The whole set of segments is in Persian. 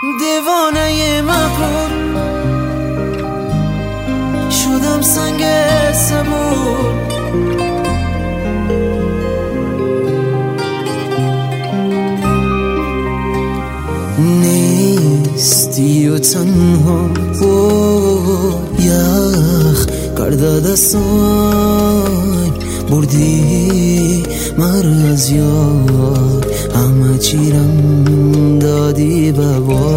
دیوانه مغرور شدم سنگ صبور، نیستی و تنها یخ کرده دستای بردی مرز یار، همه چیرم دادی به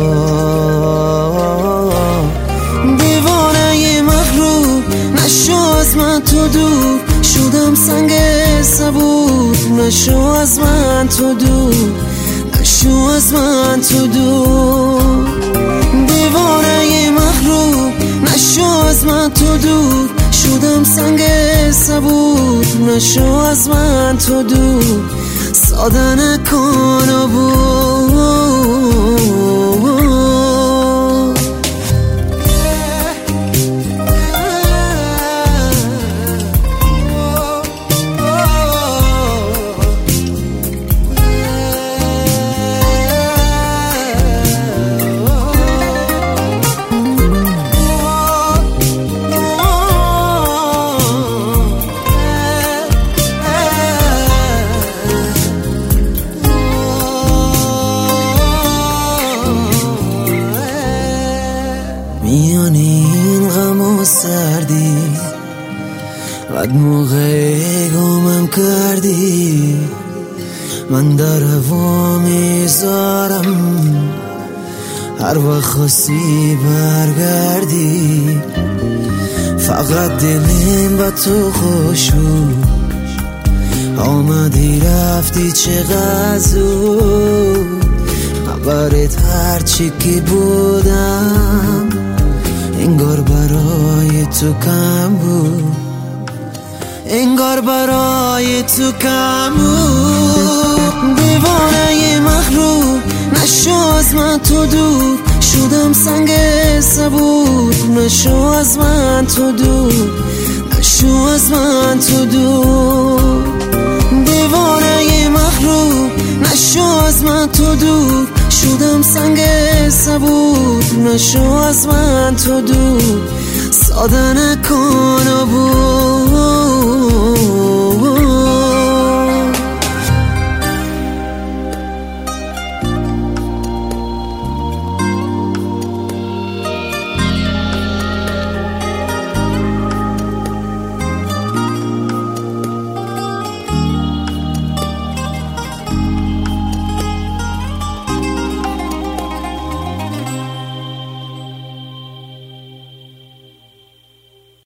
بار. دیوانه مغرور نشو از من تو دور، شدم سنگ صبور نشو از من تو دور، نشو از من تو دور. دیوانه مغرور نشو از من تو دور، شدم سنگ صبور نشو از من تو دور، ساده نکن و میان این غم و سردی بد موقع گمم کردی، من در هوا میذارم هر وقت خواستی برگردی. فقط دلم با تو خوش بود، آمدی رفتی چقدر زود، خبرت هرچی که بودم انگار برای تو کم بود، انگار برای تو کم بود. دیوانه مغرور نشو از من تو دور، شدم سنگ صبور نشو از من تو دور، نشو از من تو دور. دیوانه مغرور نشو از من تو دور، شدم سنگ صبور نشو از من تو دور، ساده نکن و